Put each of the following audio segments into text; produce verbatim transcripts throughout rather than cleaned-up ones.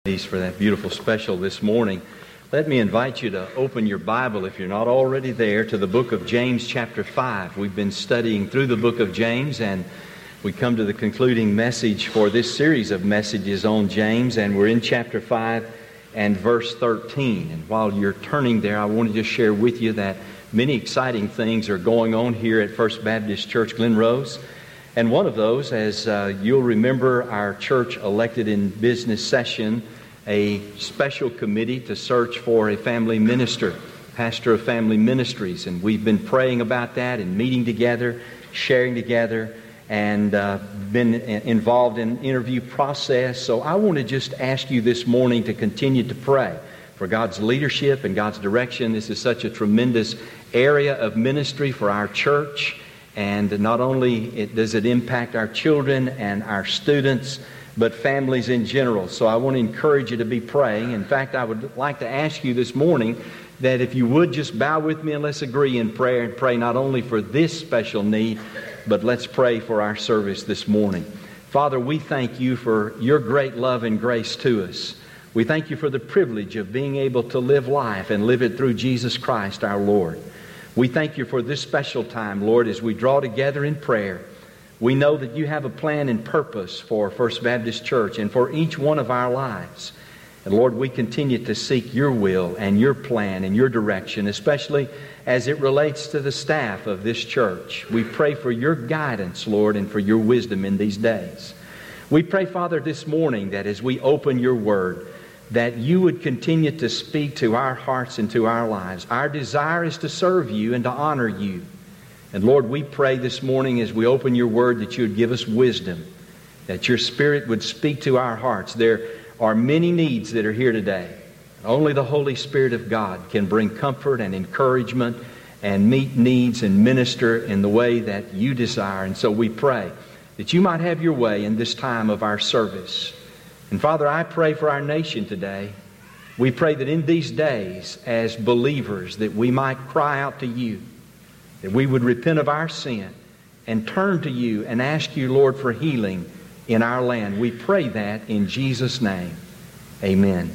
For that beautiful special this morning. Let me invite you to open your Bible, if you're not already there, to the book of James chapter five. We've been studying through the book of James, and we come to the concluding message for this series of messages on James, and we're in chapter five and verse thirteen. And while you're turning there, I want to just share with you that many exciting things are going on here at First Baptist Church Glen Rose. And one of those, as uh, you'll remember, our church elected in business session a special committee to search for a family minister, pastor of family ministries. And we've been praying about that and meeting together, sharing together, and uh, been involved in interview process. So I want to just ask you this morning to continue to pray for God's leadership and God's direction. This is such a tremendous area of ministry for our church. And not only it, does it impact our children and our students, but families in general. So I want to encourage you to be praying. In fact, I would like to ask you this morning that if you would just bow with me and let's agree in prayer and pray not only for this special need, but let's pray for our service this morning. Father, we thank you for your great love and grace to us. We thank you for the privilege of being able to live life and live it through Jesus Christ our Lord. We thank you for this special time, Lord, as we draw together in prayer. We know that you have a plan and purpose for First Baptist Church and for each one of our lives. And Lord, we continue to seek your will and your plan and your direction, especially as it relates to the staff of this church. We pray for your guidance, Lord, and for your wisdom in these days. We pray, Father, this morning that as we open your word, that you would continue to speak to our hearts and to our lives. Our desire is to serve you and to honor you. And Lord, we pray this morning as we open your word that you would give us wisdom, that your Spirit would speak to our hearts. There are many needs that are here today. Only the Holy Spirit of God can bring comfort and encouragement and meet needs and minister in the way that you desire. And so we pray that you might have your way in this time of our service. And Father, I pray for our nation today. We pray that in these days, as believers, that we might cry out to you, that we would repent of our sin and turn to you and ask you, Lord, for healing in our land. We pray that in Jesus' name. Amen.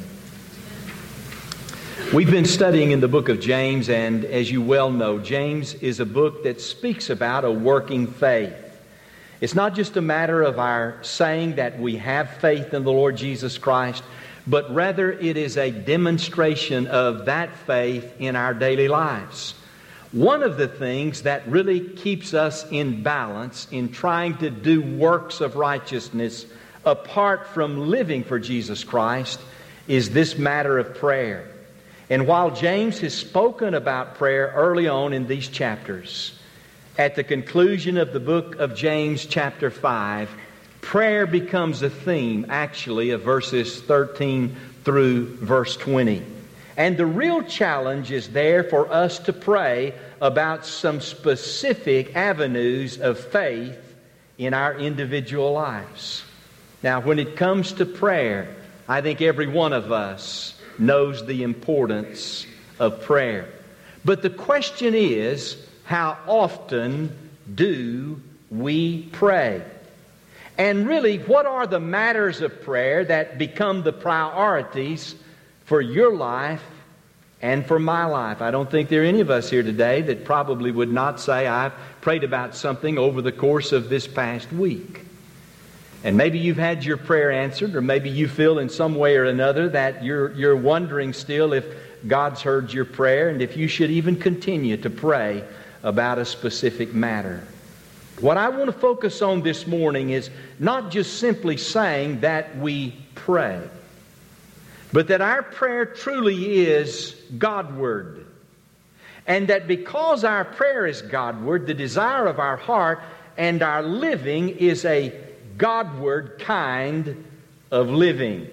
We've been studying in the book of James, and as you well know, James is a book that speaks about a working faith. It's not just a matter of our saying that we have faith in the Lord Jesus Christ, but rather it is a demonstration of that faith in our daily lives. One of the things that really keeps us in balance in trying to do works of righteousness apart from living for Jesus Christ is this matter of prayer. And while James has spoken about prayer early on in these chapters, at the conclusion of the book of James chapter five, prayer becomes a theme actually of verses thirteen through verse twenty. And the real challenge is there for us to pray about some specific avenues of faith in our individual lives. Now, when it comes to prayer, I think every one of us knows the importance of prayer. But the question is, how often do we pray? And really, what are the matters of prayer that become the priorities for your life and for my life? I don't think there are any of us here today that probably would not say, I've prayed about something over the course of this past week. And maybe you've had your prayer answered, or maybe you feel in some way or another that you're, you're wondering still if God's heard your prayer and if you should even continue to pray about a specific matter. What I want to focus on this morning is not just simply saying that we pray, but that our prayer truly is Godward. And that because our prayer is Godward, the desire of our heart and our living is a Godward kind of living.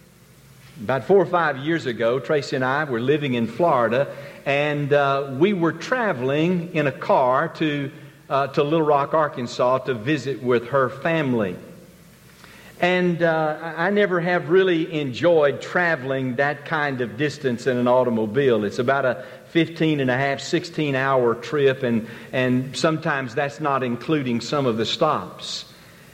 About four or five years ago, Tracy and I were living in Florida, and uh, we were traveling in a car to uh, to Little Rock, Arkansas, to visit with her family. And uh, I never have really enjoyed traveling that kind of distance in an automobile. It's about a fifteen and a half, sixteen hour trip, and, and sometimes that's not including some of the stops.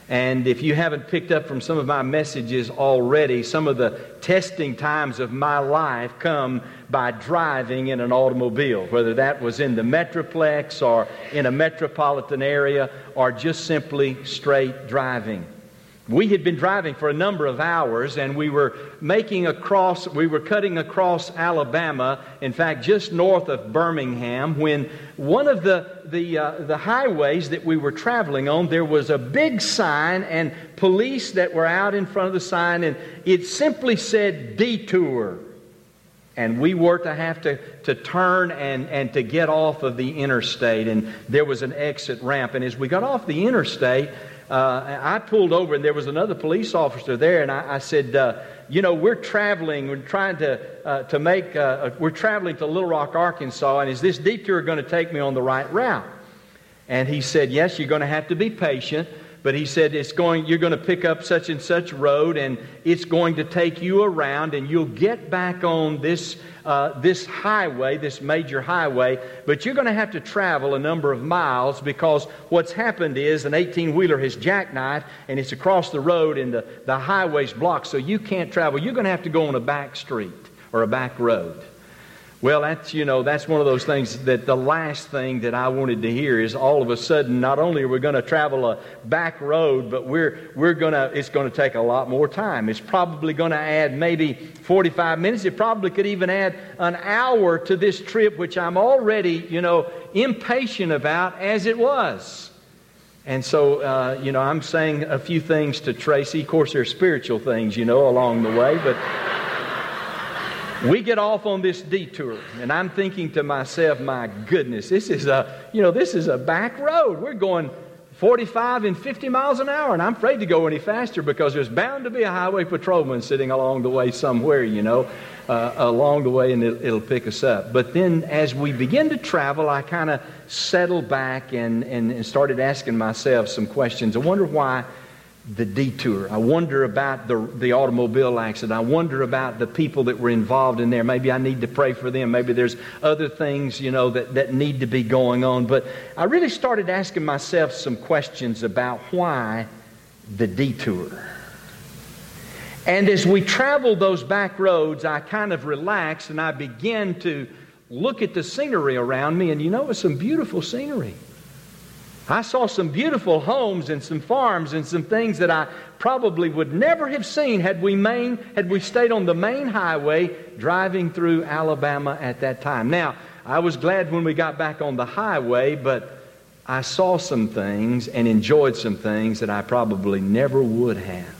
And if you haven't picked up from some of my messages already, some of the testing times of my life come by driving in an automobile, whether that was in the Metroplex or in a metropolitan area or just simply straight driving. We had been driving for a number of hours, and we were making across, we were cutting across Alabama, in fact, just north of Birmingham, when one of the the uh, the highways that we were traveling on, there was a big sign and police that were out in front of the sign, and it simply said detour. And we were to have to, to turn and, and to get off of the interstate, and there was an exit ramp. And as we got off the interstate, Uh, I pulled over, and there was another police officer there, and I, I said, uh, you know, we're traveling, we're trying to uh, to make, uh, we're traveling to Little Rock, Arkansas, and is this detour going to take me on the right route? And he said, yes, you're going to have to be patient, but he said, it's going, you're going to pick up such and such road, and it's going to take you around, and you'll get back on this uh, this highway, this major highway, but you're going to have to travel a number of miles, because what's happened is an eighteen-wheeler has jackknifed, and it's across the road, and the, the highway's blocked, so you can't travel. You're going to have to go on a back street or a back road. Well, that's, you know, that's one of those things that the last thing that I wanted to hear is all of a sudden, not only are we going to travel a back road, but we're we're going to, it's going to take a lot more time. It's probably going to add maybe forty-five minutes. It probably could even add an hour to this trip, which I'm already, you know, impatient about as it was. And so, uh, you know, I'm saying a few things to Tracy. Of course, there are spiritual things, you know, along the way, but we get off on this detour, and I'm thinking to myself, my goodness, this is a, you know, this is a back road. We're going forty-five and fifty miles an hour, and I'm afraid to go any faster because there's bound to be a highway patrolman sitting along the way somewhere, you know, uh, along the way, and it, it'll pick us up. But then as we begin to travel, I kind of settled back and, and, and started asking myself some questions. I wonder why the detour. I wonder about the the automobile accident. I wonder about the people that were involved in there. Maybe I need to pray for them. Maybe there's other things, you know, that, that need to be going on. But I really started asking myself some questions about why the detour. And as we traveled those back roads, I kind of relaxed and I began to look at the scenery around me. And you know, it's some beautiful scenery. I saw some beautiful homes and some farms and some things that I probably would never have seen had we main, had we stayed on the main highway driving through Alabama at that time. Now, I was glad when we got back on the highway, but I saw some things and enjoyed some things that I probably never would have.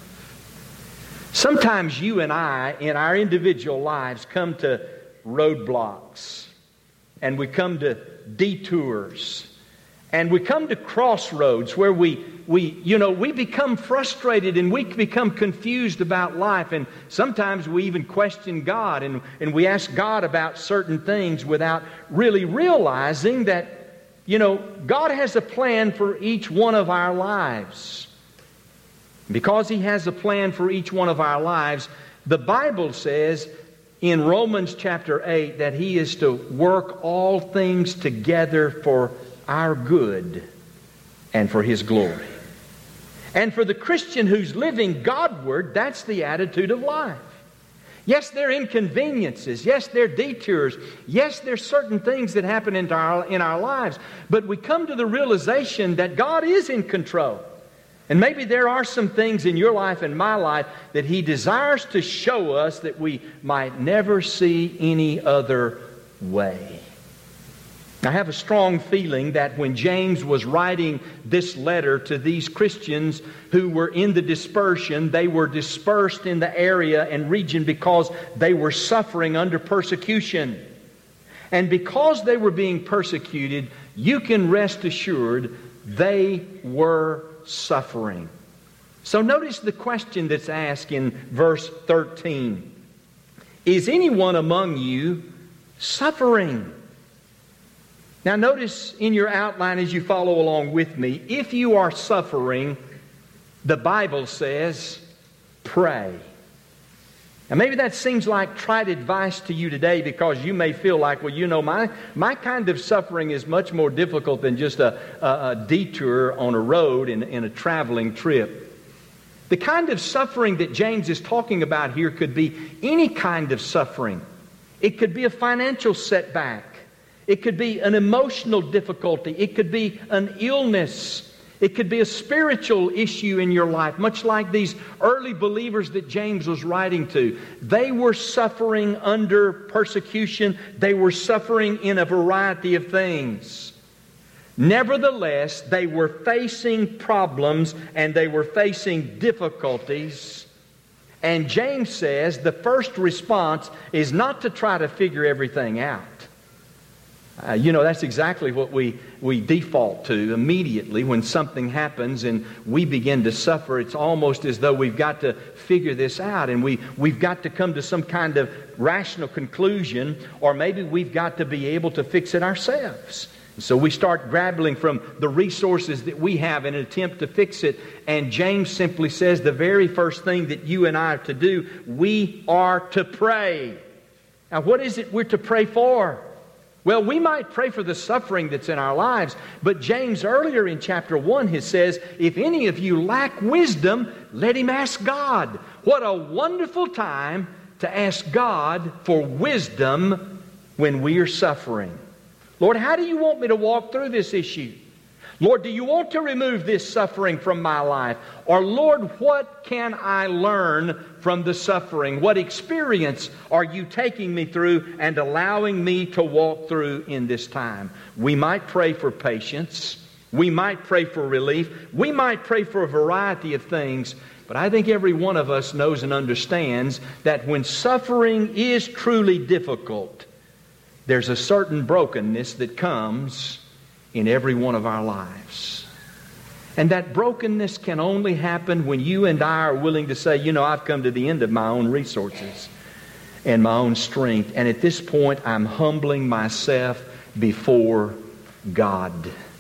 Sometimes you and I, in our individual lives, come to roadblocks, and we come to detours. And we come to crossroads where we, we, you know, we become frustrated and we become confused about life. And sometimes we even question God, and, and we ask God about certain things without really realizing that, you know, God has a plan for each one of our lives. Because He has a plan for each one of our lives, the Bible says in Romans chapter eight that He is to work all things together for our good and for His glory. And for the Christian who's living Godward, that's the attitude of life. Yes, there are inconveniences. Yes, there are detours. Yes, there are certain things that happen in our, in our lives. But we come to the realization that God is in control. And maybe there are some things in your life and my life that He desires to show us that we might never see any other way. I have a strong feeling that when James was writing this letter to these Christians who were in the dispersion, they were dispersed in the area and region because they were suffering under persecution. And because they were being persecuted, you can rest assured they were suffering. So notice the question that's asked in verse thirteen. Is anyone among you suffering? Now notice in your outline as you follow along with me, if you are suffering, the Bible says, pray. And maybe that seems like trite advice to you today because you may feel like, well, you know, my, my kind of suffering is much more difficult than just a, a, a detour on a road in, in a traveling trip. The kind of suffering that James is talking about here could be any kind of suffering. It could be a financial setback. It could be an emotional difficulty. It could be an illness. It could be a spiritual issue in your life, much like these early believers that James was writing to. They were suffering under persecution. They were suffering in a variety of things. Nevertheless, they were facing problems and they were facing difficulties. And James says the first response is not to try to figure everything out. Uh, you know, that's exactly what we, we default to immediately when something happens and we begin to suffer. It's almost as though we've got to figure this out and we, we've got to come to some kind of rational conclusion, or maybe we've got to be able to fix it ourselves. So we start grabbing from the resources that we have in an attempt to fix it. And James simply says the very first thing that you and I are to do, we are to pray. Now, what is it we're to pray for? Well, we might pray for the suffering that's in our lives, but James earlier in chapter one he says, if any of you lack wisdom, let him ask God. What a wonderful time to ask God for wisdom when we are suffering. Lord, how do you want me to walk through this issue? Lord, do you want to remove this suffering from my life? Or Lord, what can I learn from the suffering? What experience are you taking me through and allowing me to walk through in this time? We might pray for patience. We might pray for relief. We might pray for a variety of things. But I think every one of us knows and understands that when suffering is truly difficult, there's a certain brokenness that comes in every one of our lives. And that brokenness can only happen when you and I are willing to say, you know, I've come to the end of my own resources and my own strength. And at this point, I'm humbling myself before God.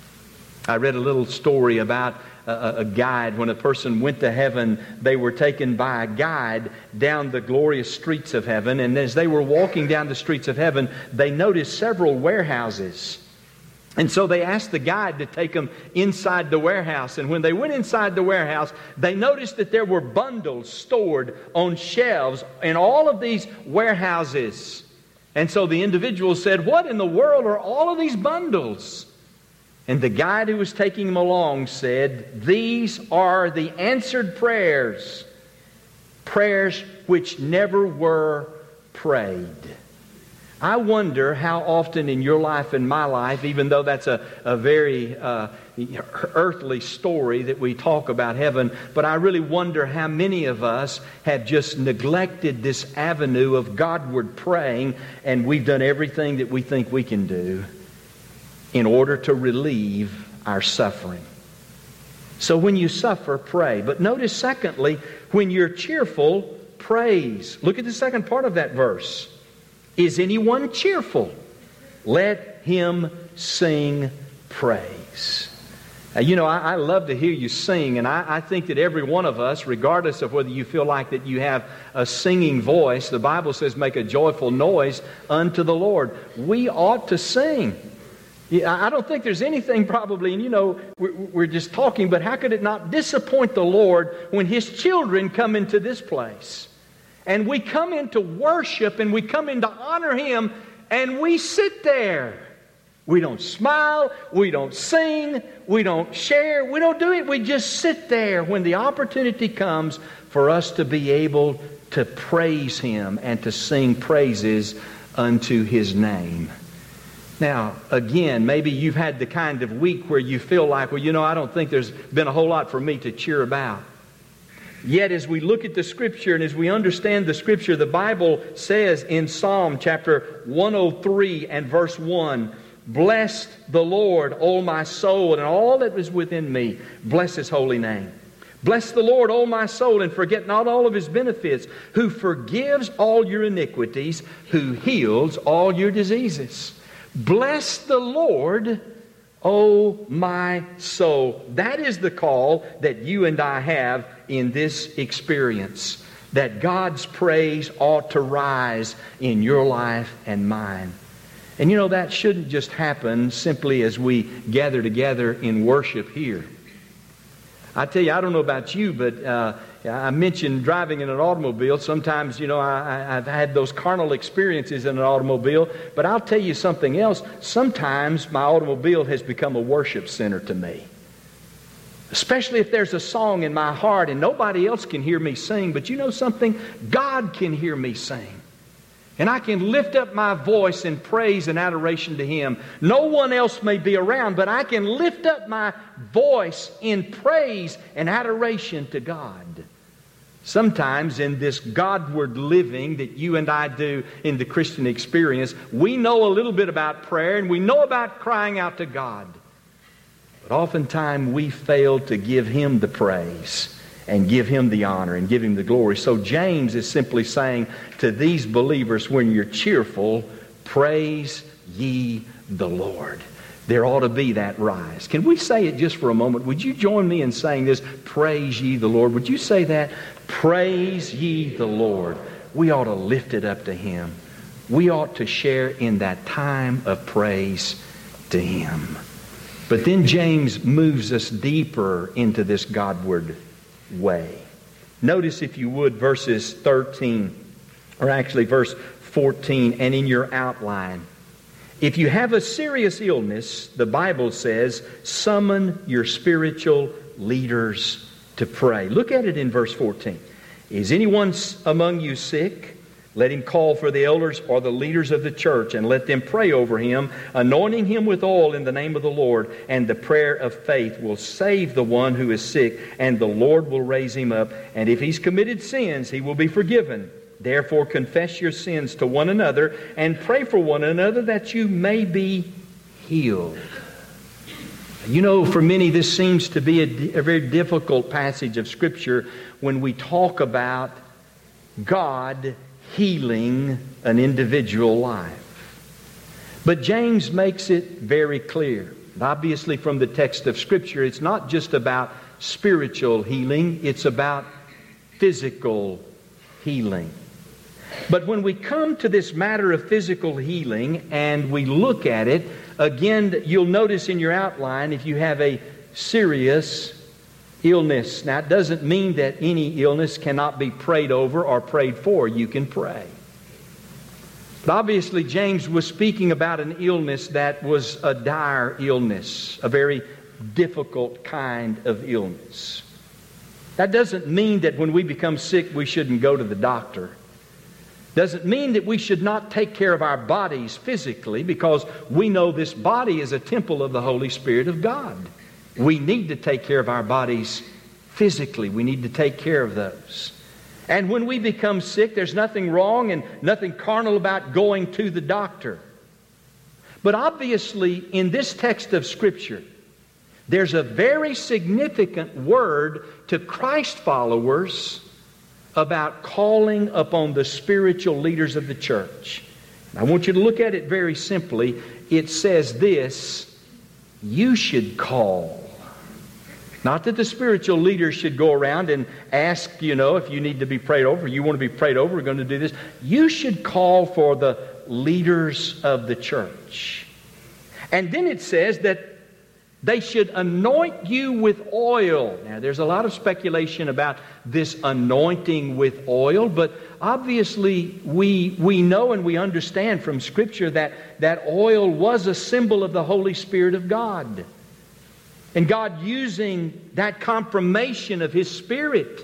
I read a little story about a, a guide. When a person went to heaven, they were taken by a guide down the glorious streets of heaven. And as they were walking down the streets of heaven, they noticed several warehouses. And so they asked the guide to take them inside the warehouse. And when they went inside the warehouse, they noticed that there were bundles stored on shelves in all of these warehouses. And so the individual said, what in the world are all of these bundles? And the guide who was taking them along said, these are the answered prayers. Prayers which never were prayed. I wonder how often in your life and my life, even though that's a, a very uh, earthly story that we talk about heaven, but I really wonder how many of us have just neglected this avenue of Godward praying, and we've done everything that we think we can do in order to relieve our suffering. So when you suffer, pray. But notice secondly, when you're cheerful, praise. Look at the second part of that verse. Is anyone cheerful? Let him sing praise. Now, you know, I, I love to hear you sing, and I, I think that every one of us, regardless of whether you feel like that you have a singing voice, the Bible says make a joyful noise unto the Lord. We ought to sing. Yeah, I don't think there's anything probably, and you know, we're, we're just talking, but how could it not disappoint the Lord when His children come into this place? And we come in to worship and we come in to honor Him, and we sit there. We don't smile, we don't sing, we don't share, we don't do it. We just sit there when the opportunity comes for us to be able to praise Him and to sing praises unto His name. Now, again, maybe you've had the kind of week where you feel like, well, you know, I don't think there's been a whole lot for me to cheer about. Yet as we look at the Scripture and as we understand the Scripture, the Bible says in Psalm chapter one oh three and verse one, bless the Lord, O my soul, and all that is within me. Bless His holy name. Bless the Lord, O my soul, and forget not all of His benefits, who forgives all your iniquities, who heals all your diseases. Bless the Lord, O my soul. That is the call that you and I have in this experience. that God's praise ought to rise in your life and mine. And you know, that shouldn't just happen simply as we gather together in worship here. I tell you, I don't know about you, but uh, I mentioned driving in an automobile. Sometimes, you know, I, I've had those carnal experiences in an automobile. But I'll tell you something else. Sometimes my automobile has become a worship center to me. Especially if there's a song in my heart and nobody else can hear me sing. But you know something? God can hear me sing. And I can lift up my voice in praise and adoration to Him. No one else may be around, but I can lift up my voice in praise and adoration to God. Sometimes in this Godward living that you and I do in the Christian experience, we know a little bit about prayer and we know about crying out to God. But oftentimes we fail to give Him the praise and give Him the honor and give Him the glory. So James is simply saying to these believers, when you're cheerful, praise ye the Lord. There ought to be that rise. Can we say it just for a moment? Would you join me in saying this? Praise ye the Lord. Would you say that? Praise ye the Lord. We ought to lift it up to Him. We ought to share in that time of praise to Him. But then James moves us deeper into this Godward way. Notice, if you would, verses thirteen, or actually verse fourteen, and in your outline. If you have a serious illness, the Bible says, summon your spiritual leaders to pray. Look at it in verse fourteen. Is anyone among you sick? Let him call for the elders or the leaders of the church, and let them pray over him, anointing him with oil in the name of the Lord. And the prayer of faith will save the one who is sick, and the Lord will raise him up. And if he's committed sins, he will be forgiven. Therefore confess your sins to one another, and pray for one another that you may be healed. You know, for many this seems to be a, a very difficult passage of Scripture when we talk about God healing an individual life. But James makes it very clear. Obviously, from the text of Scripture, it's not just about spiritual healing, it's about physical healing. But when we come to this matter of physical healing and we look at it, again, you'll notice in your outline, if you have a serious illness. Now, it doesn't mean that any illness cannot be prayed over or prayed for. You can pray. But obviously, James was speaking about an illness that was a dire illness, a very difficult kind of illness. That doesn't mean that when we become sick, we shouldn't go to the doctor. Doesn't mean that we should not take care of our bodies physically, because we know this body is a temple of the Holy Spirit of God. We need to take care of our bodies physically. We need to take care of those. And when we become sick, there's nothing wrong and nothing carnal about going to the doctor. But obviously, in this text of Scripture, there's a very significant word to Christ followers about calling upon the spiritual leaders of the church. I want you to look at it very simply. It says this: you should call. Not that the spiritual leaders should go around and ask, you know, if you need to be prayed over, you want to be prayed over, we're going to do this. You should call for the leaders of the church. And then it says that they should anoint you with oil. Now, there's a lot of speculation about this anointing with oil, but obviously we we know and we understand from Scripture that that oil was a symbol of the Holy Spirit of God. And God using that confirmation of His Spirit.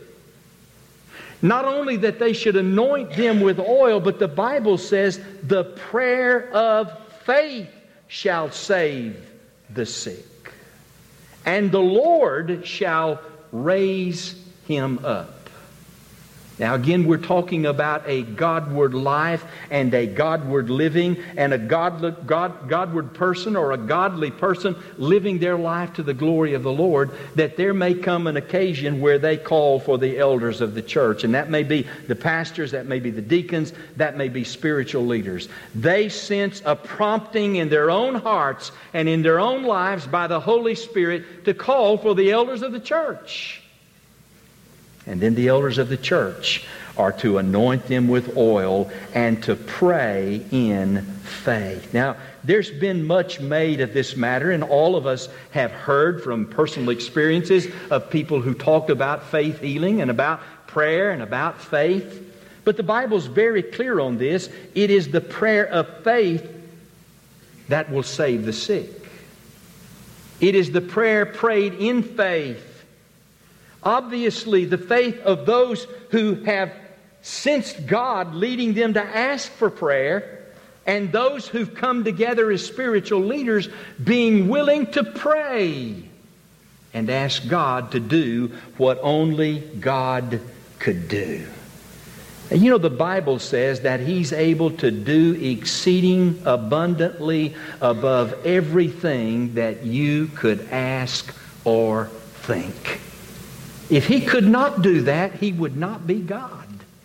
Not only that they should anoint them with oil, but the Bible says the prayer of faith shall save the sick, and the Lord shall raise him up. Now again, we're talking about a Godward life and a Godward living, and a godly, God, Godward person or a godly person living their life to the glory of the Lord, that there may come an occasion where they call for the elders of the church. And that may be the pastors, that may be the deacons, that may be spiritual leaders. They sense a prompting in their own hearts and in their own lives by the Holy Spirit to call for the elders of the church. And then the elders of the church are to anoint them with oil and to pray in faith. Now, there's been much made of this matter, and all of us have heard from personal experiences of people who talked about faith healing and about prayer and about faith. But the Bible's very clear on this. It is the prayer of faith that will save the sick. It is the prayer prayed in faith. Obviously, the faith of those who have sensed God leading them to ask for prayer, and those who've come together as spiritual leaders being willing to pray and ask God to do what only God could do. And you know, the Bible says that He's able to do exceeding abundantly above everything that you could ask or think. If He could not do that, He would not be God.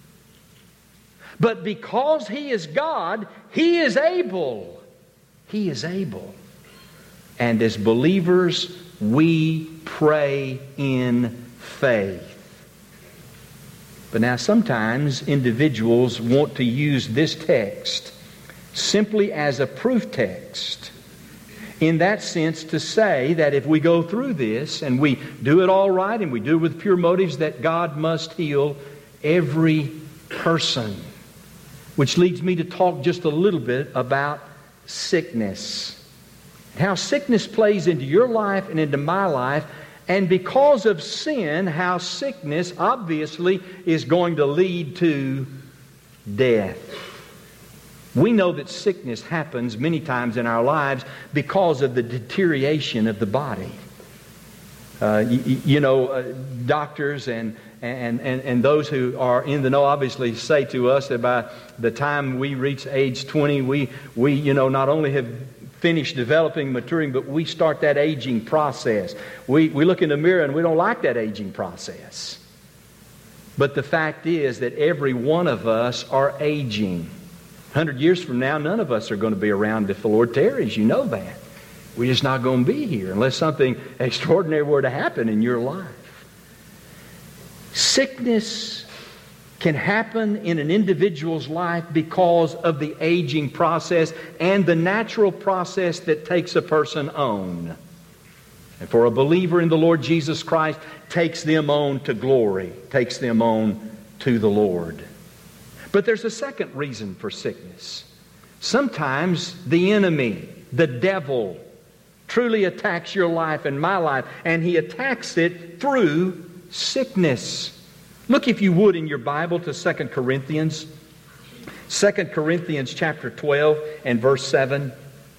But because He is God, He is able. He is able. And as believers, we pray in faith. But now sometimes individuals want to use this text simply as a proof text. In that sense, to say that if we go through this and we do it all right and we do it with pure motives, that God must heal every person. Which leads me to talk just a little bit about sickness. How sickness plays into your life and into my life. And because of sin, how sickness obviously is going to lead to death. We know that sickness happens many times in our lives because of the deterioration of the body. Uh, you, you know, uh, doctors and, and, and, and those who are in the know obviously say to us that by the time we reach age twenty, we, we you know, not only have finished developing, maturing, but we start that aging process. We, we look in the mirror and we don't like that aging process. But the fact is that every one of us are aging. A hundred years from now, none of us are going to be around if the Lord tarries. You know that. We're just not going to be here unless something extraordinary were to happen in your life. Sickness can happen in an individual's life because of the aging process and the natural process that takes a person on. And for a believer in the Lord Jesus Christ, takes them on to glory, takes them on to the Lord. But there's a second reason for sickness. Sometimes the enemy, the devil, truly attacks your life and my life, and he attacks it through sickness. Look, if you would, in your Bible to Second Corinthians. Second Corinthians chapter twelve and verse seven.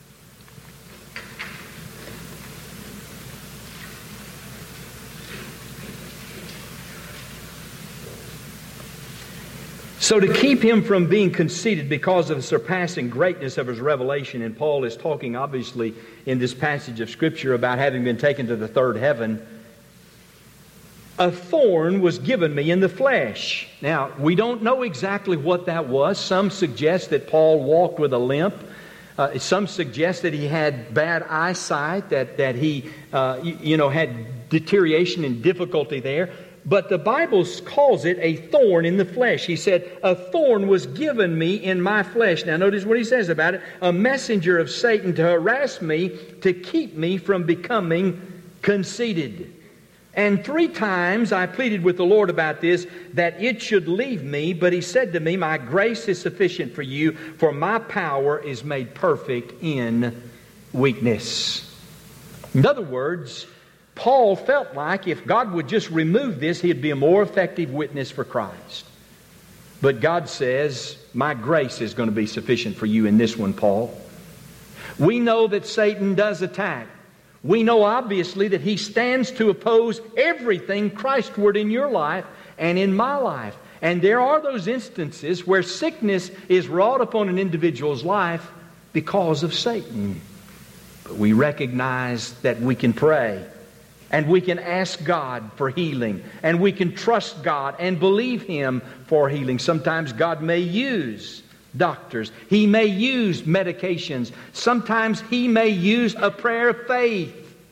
So to keep him from being conceited because of the surpassing greatness of his revelation, and Paul is talking obviously in this passage of Scripture about having been taken to the third heaven, a thorn was given me in the flesh. Now, we don't know exactly what that was. Some suggest that Paul walked with a limp. Uh, some suggest that he had bad eyesight, that, that he uh, you, you know, had deterioration and difficulty there. But the Bible calls it a thorn in the flesh. He said, a thorn was given me in my flesh. Now notice what he says about it. A messenger of Satan to harass me, to keep me from becoming conceited. And three times I pleaded with the Lord about this, that it should leave me. But He said to me, my grace is sufficient for you, for my power is made perfect in weakness. In other words, Paul felt like if God would just remove this, he'd be a more effective witness for Christ. But God says, my grace is going to be sufficient for you in this one, Paul. We know that Satan does attack. We know obviously that he stands to oppose everything Christward in your life and in my life. And there are those instances where sickness is wrought upon an individual's life because of Satan. But we recognize that we can pray. And we can ask God for healing. And we can trust God and believe Him for healing. Sometimes God may use doctors. He may use medications. Sometimes He may use a prayer of faith.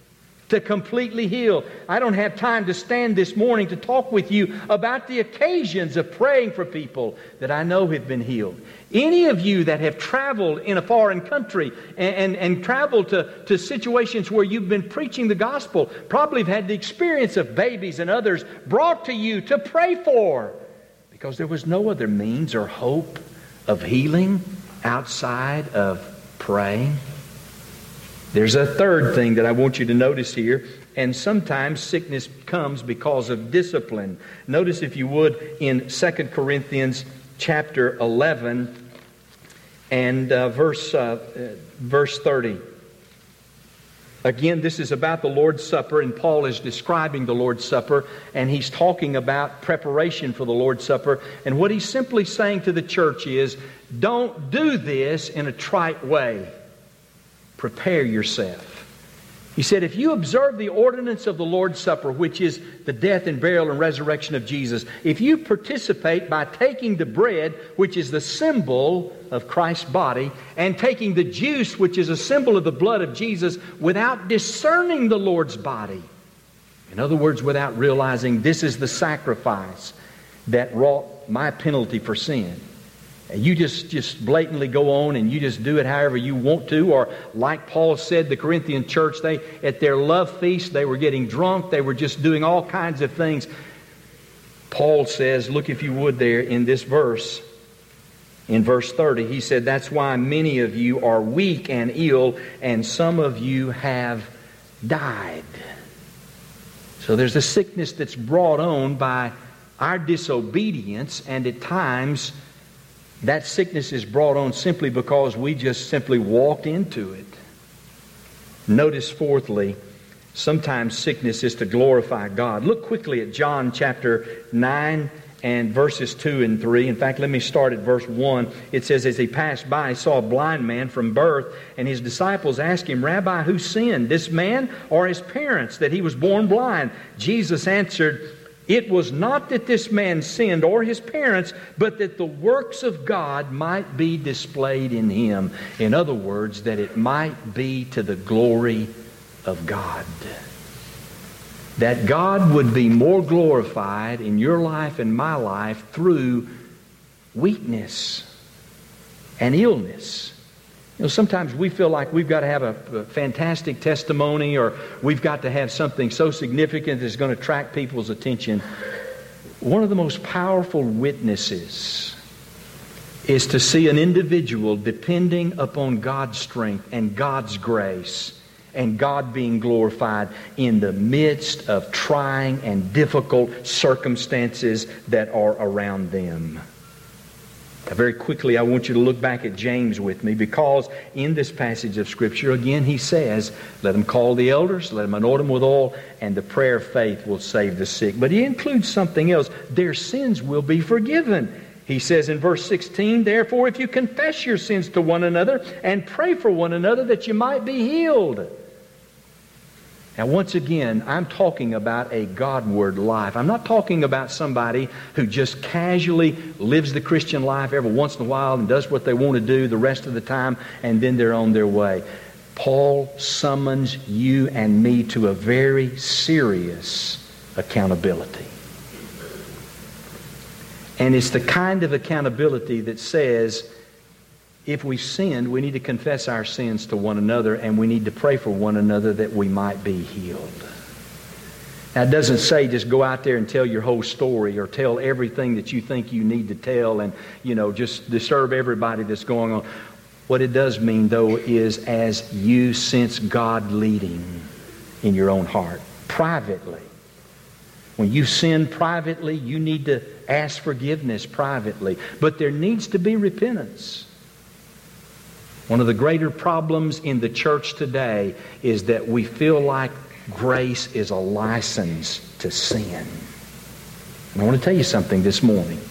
to completely heal. I don't have time to stand this morning to talk with you about the occasions of praying for people that I know have been healed. Any of you that have traveled in a foreign country and, and, and traveled to, to situations where you've been preaching the gospel probably have had the experience of babies and others brought to you to pray for, because there was no other means or hope of healing outside of praying. There's a third thing that I want you to notice here, and sometimes sickness comes because of discipline. Notice, if you would, in Second Corinthians chapter eleven and uh, verse uh, verse thirty. Again, this is about the Lord's Supper, and Paul is describing the Lord's Supper, and he's talking about preparation for the Lord's Supper. And what he's simply saying to the church is, don't do this in a trite way. Prepare yourself. He said, if you observe the ordinance of the Lord's Supper, which is the death and burial and resurrection of Jesus, if you participate by taking the bread, which is the symbol of Christ's body, and taking the juice, which is a symbol of the blood of Jesus, without discerning the Lord's body, in other words, without realizing this is the sacrifice that wrought my penalty for sin, you just, just blatantly go on and you just do it however you want to. Or like Paul said, the Corinthian church, they at their love feast, they were getting drunk. They were just doing all kinds of things. Paul says, look if you would there in this verse, in verse thirty, he said, that's why many of you are weak and ill, and some of you have died. So there's a sickness that's brought on by our disobedience, and at times that sickness is brought on simply because we just simply walked into it. Notice, fourthly, sometimes sickness is to glorify God. Look quickly at John chapter nine and verses two and three. In fact, let me start at verse one. It says, as he passed by, he saw a blind man from birth, and his disciples asked him, Rabbi, who sinned, this man or his parents, that he was born blind? Jesus answered, it was not that this man sinned or his parents, but that the works of God might be displayed in him. In other words, that it might be to the glory of God. That God would be more glorified in your life and my life through weakness and illness. You know, sometimes we feel like we've got to have a, a fantastic testimony, or we've got to have something so significant that's going to attract people's attention. One of the most powerful witnesses is to see an individual depending upon God's strength and God's grace and God being glorified in the midst of trying and difficult circumstances that are around them. Very quickly, I want you to look back at James with me, because in this passage of Scripture, again, he says, let them call the elders, let them anoint them with oil, and the prayer of faith will save the sick. But he includes something else. Their sins will be forgiven. He says in verse sixteen, therefore, if you confess your sins to one another and pray for one another that you might be healed. Now, once again, I'm talking about a Godward life. I'm not talking about somebody who just casually lives the Christian life every once in a while and does what they want to do the rest of the time, and then they're on their way. Paul summons you and me to a very serious accountability. And it's the kind of accountability that says, if we've sinned, we need to confess our sins to one another, and we need to pray for one another that we might be healed. Now, it doesn't say just go out there and tell your whole story or tell everything that you think you need to tell and, you know, just disturb everybody that's going on. What it does mean, though, is as you sense God leading in your own heart, privately. When you sin privately, you need to ask forgiveness privately. But there needs to be repentance. One of the greater problems in the church today is that we feel like grace is a license to sin. And I want to tell you something this morning.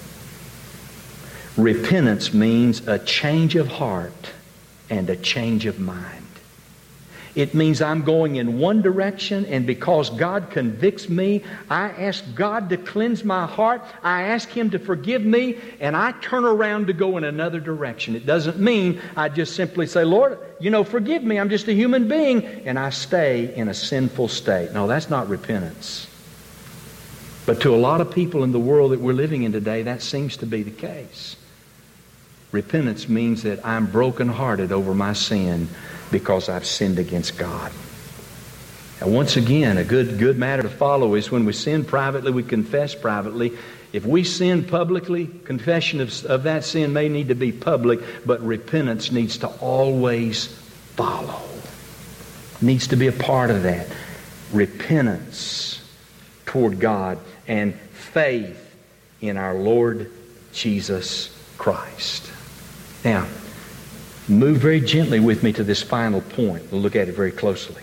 Repentance means a change of heart and a change of mind. It means I'm going in one direction, and because God convicts me, I ask God to cleanse my heart. I ask Him to forgive me, and I turn around to go in another direction. It doesn't mean I just simply say, Lord, you know, forgive me. I'm just a human being, and I stay in a sinful state. No, that's not repentance. But to a lot of people in the world that we're living in today, that seems to be the case. Repentance means that I'm brokenhearted over my sin because I've sinned against God. Now, once again, a good good matter to follow is when we sin privately, we confess privately. If we sin publicly, confession of, of that sin may need to be public, but repentance needs to always follow. Needs to be a part of that. Repentance toward God and faith in our Lord Jesus Christ. Now, move very gently with me to this final point. We'll look at it very closely.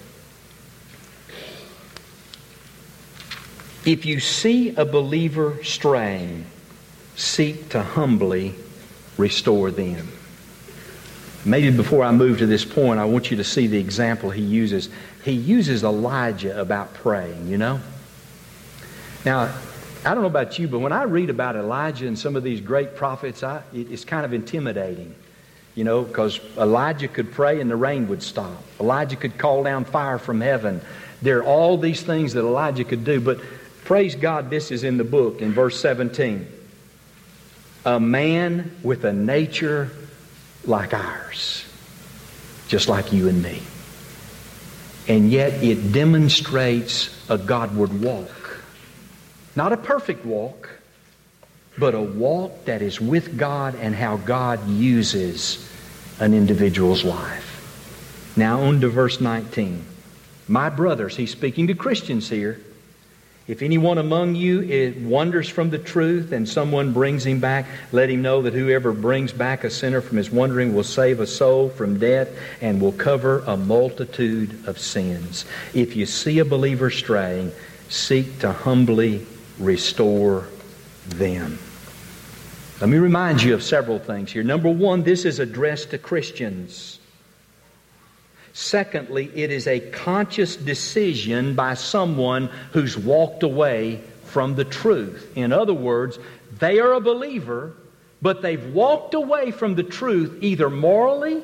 If you see a believer straying, seek to humbly restore them. Maybe before I move to this point, I want you to see the example he uses. He uses Elijah about praying, you know. Now, I don't know about you, but when I read about Elijah and some of these great prophets, I, it, it's kind of intimidating. You know, because Elijah could pray and the rain would stop. Elijah could call down fire from heaven. There are all these things that Elijah could do. But praise God, this is in the book in verse seventeen. A man with a nature like ours. Just like you and me. And yet it demonstrates a Godward walk. Not a perfect walk, but a walk that is with God and how God uses an individual's life. Now on to verse nineteen. My brothers, he's speaking to Christians here. If anyone among you wanders from the truth and someone brings him back, let him know that whoever brings back a sinner from his wandering will save a soul from death and will cover a multitude of sins. If you see a believer straying, seek to humbly restore them. Let me remind you of several things here. Number one, this is addressed to Christians. Secondly, it is a conscious decision by someone who's walked away from the truth. In other words, they are a believer, but they've walked away from the truth either morally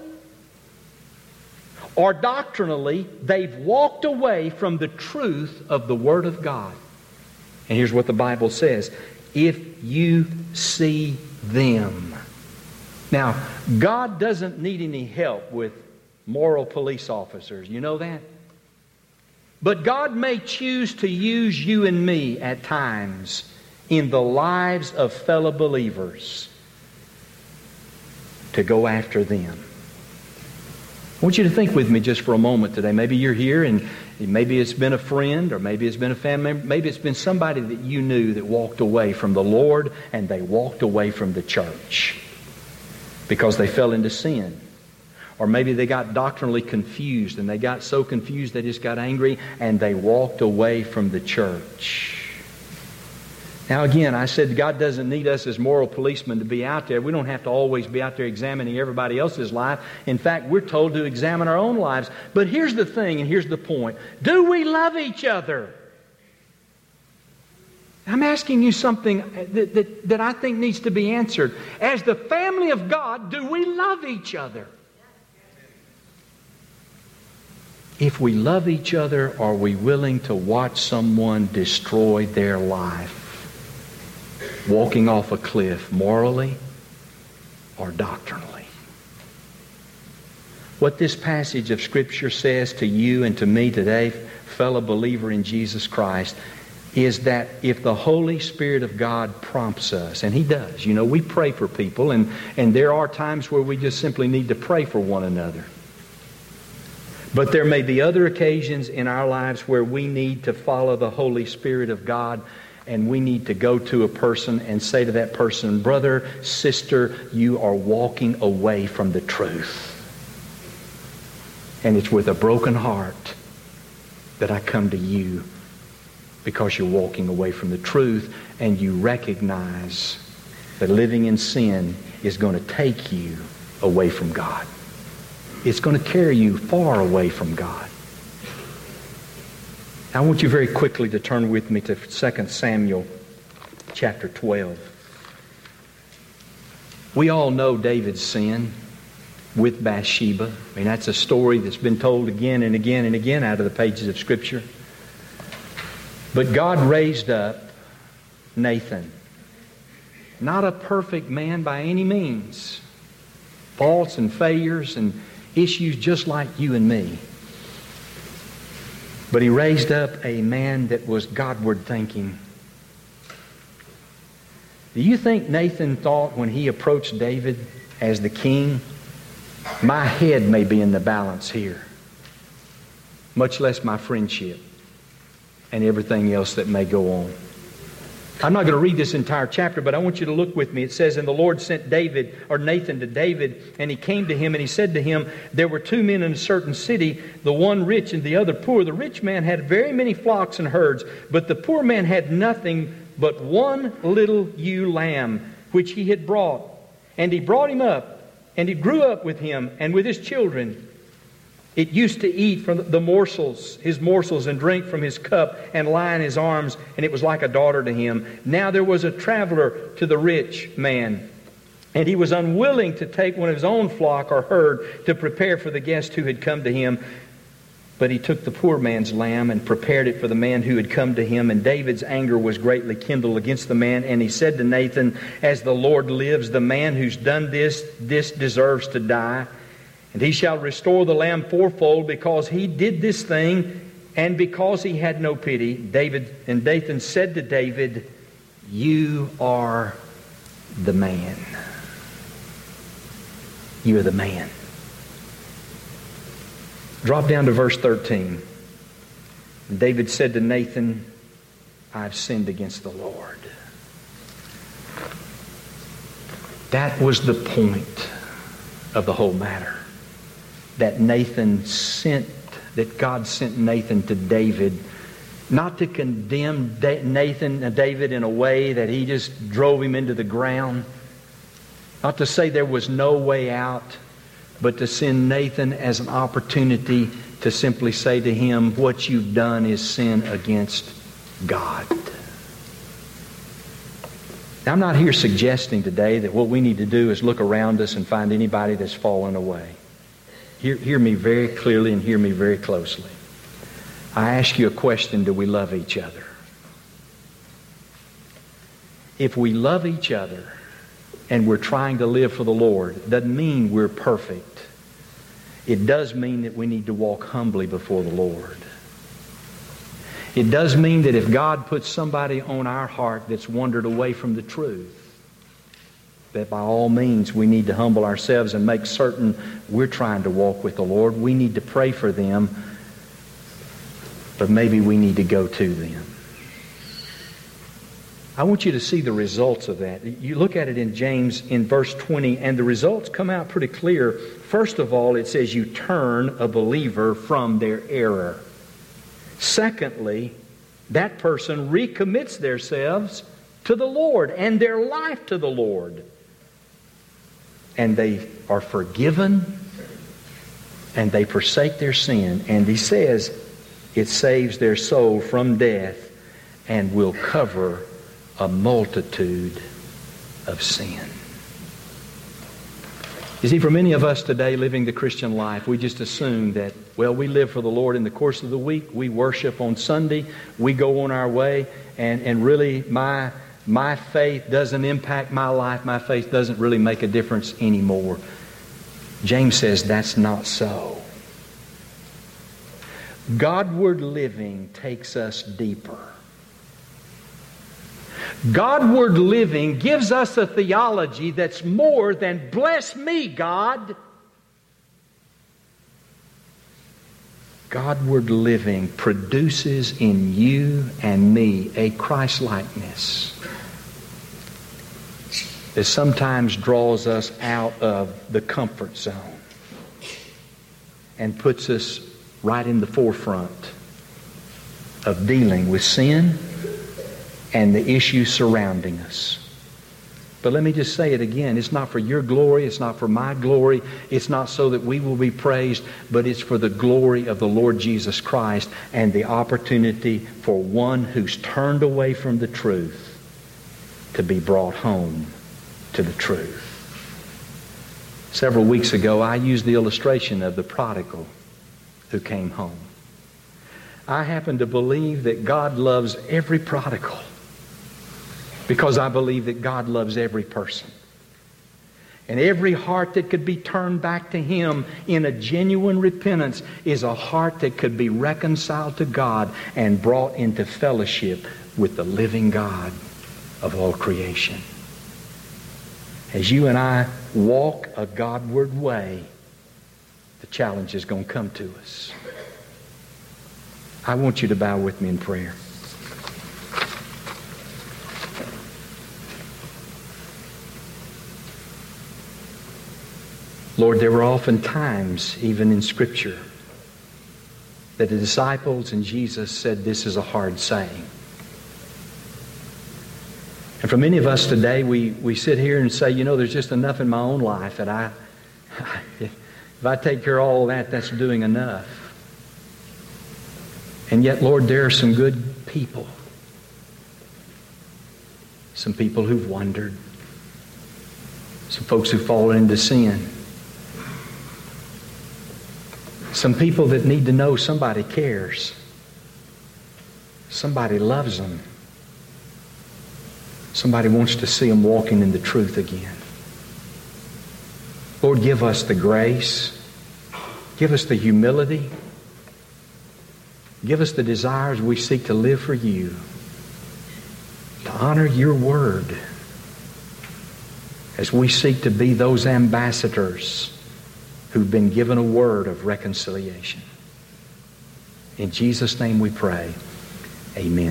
or doctrinally. They've walked away from the truth of the Word of God. And here's what the Bible says. If you see them. Now, God doesn't need any help with moral police officers. You know that? But God may choose to use you and me at times in the lives of fellow believers to go after them. I want you to think with me just for a moment today. Maybe you're here and maybe it's been a friend or maybe it's been a family member. Maybe it's been somebody that you knew that walked away from the Lord and they walked away from the church because they fell into sin. Or maybe they got doctrinally confused and they got so confused they just got angry and they walked away from the church. Now again, I said God doesn't need us as moral policemen to be out there. We don't have to always be out there examining everybody else's life. In fact, we're told to examine our own lives. But here's the thing and here's the point. Do we love each other? I'm asking you something that, that, that I think needs to be answered. As the family of God, do we love each other? If we love each other, are we willing to watch someone destroy their life? Walking off a cliff morally or doctrinally? What this passage of Scripture says to you and to me today, fellow believer in Jesus Christ, is that if the Holy Spirit of God prompts us, and He does, you know, we pray for people, and, and there are times where we just simply need to pray for one another. But there may be other occasions in our lives where we need to follow the Holy Spirit of God, and we need to go to a person and say to that person, brother, sister, you are walking away from the truth. And it's with a broken heart that I come to you because you're walking away from the truth and you recognize that living in sin is going to take you away from God. It's going to carry you far away from God. I want you very quickly to turn with me to Second Samuel chapter twelve. We all know David's sin with Bathsheba. I mean, that's a story that's been told again and again and again out of the pages of Scripture. But God raised up Nathan. Not a perfect man by any means. Faults and failures and issues just like you and me. But He raised up a man that was Godward thinking. Do you think Nathan thought when he approached David as the king, my head may be in the balance here, much less my friendship and everything else that may go on? I'm not going to read this entire chapter, but I want you to look with me. It says, "And the Lord sent David, or Nathan to David, and he came to him, and he said to him, there were two men in a certain city, the one rich and the other poor. The rich man had very many flocks and herds, but the poor man had nothing but one little ewe lamb, which he had brought. And he brought him up, and he grew up with him and with his children. It used to eat from the morsels, his morsels, and drink from his cup, and lie in his arms, and it was like a daughter to him. Now there was a traveler to the rich man, and he was unwilling to take one of his own flock or herd to prepare for the guest who had come to him. But he took the poor man's lamb and prepared it for the man who had come to him. And David's anger was greatly kindled against the man. And he said to Nathan, as the Lord lives, the man who's done this, this deserves to die. And he shall restore the lamb fourfold, because he did this thing, and because he had no pity. David and Nathan said to David, you are the man. You are the man. Drop down to verse thirteen. David said to Nathan, I've sinned against the Lord. That was the point of the whole matter. That Nathan sent, that God sent Nathan to David, not to condemn Nathan and David in a way that he just drove him into the ground, not to say there was no way out, but to send Nathan as an opportunity to simply say to him, what you've done is sin against God. Now, I'm not here suggesting today that what we need to do is look around us and find anybody that's fallen away. Hear, hear me very clearly and hear me very closely. I ask you a question, do we love each other? If we love each other and we're trying to live for the Lord, doesn't mean we're perfect. It does mean that we need to walk humbly before the Lord. It does mean that if God puts somebody on our heart that's wandered away from the truth, that by all means we need to humble ourselves and make certain we're trying to walk with the Lord. We need to pray for them, but maybe we need to go to them. I want you to see the results of that. You look at it in James in verse twenty, and the results come out pretty clear. First of all, it says you turn a believer from their error. Secondly, that person recommits themselves to the Lord and their life to the Lord. And they are forgiven and they forsake their sin. And he says it saves their soul from death and will cover a multitude of sin. You see, for many of us today living the Christian life, we just assume that, well, we live for the Lord in the course of the week. We worship on Sunday. We go on our way. And, and really, my, my faith doesn't impact my life. My faith doesn't really make a difference anymore. James says that's not so. Godward living takes us deeper. Godward living gives us a theology that's more than bless me, God. Godward living produces in you and me a Christ-likeness that sometimes draws us out of the comfort zone and puts us right in the forefront of dealing with sin and the issues surrounding us. But let me just say it again. It's not for your glory. It's not for my glory. It's not so that we will be praised, but it's for the glory of the Lord Jesus Christ and the opportunity for one who's turned away from the truth to be brought home to the truth. Several weeks ago, I used the illustration of the prodigal who came home. I happen to believe that God loves every prodigal, because I believe that God loves every person. And every heart that could be turned back to Him in a genuine repentance is a heart that could be reconciled to God and brought into fellowship with the living God of all creation. As you and I walk a Godward way, the challenge is going to come to us. I want you to bow with me in prayer. Lord, there were often times, even in Scripture, that the disciples and Jesus said, this is a hard saying. And for many of us today, we, we sit here and say, you know, there's just enough in my own life that I, if I take care of all of that, that's doing enough. And yet, Lord, there are some good people. Some people who've wandered. Some folks who've fallen into sin. Some people that need to know somebody cares. Somebody loves them. Somebody wants to see them walking in the truth again. Lord, give us the grace. Give us the humility. Give us the desires we seek to live for You, to honor Your Word as we seek to be those ambassadors who've been given a word of reconciliation. In Jesus' name we pray. Amen.